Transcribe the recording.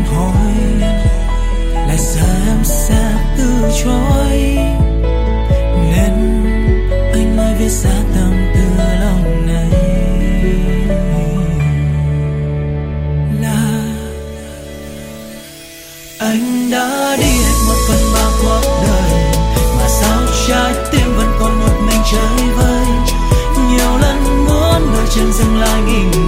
thôi, lại sợ em sẽ từ chối, nên anh mới viết ra tâm tư lòng này. Là anh đã đi hết 1/3 cuộc đời, mà sao trái tim vẫn còn một mình chơi vơi. Nhiều lần muốn đôi chân dừng lại nghỉ ngơi,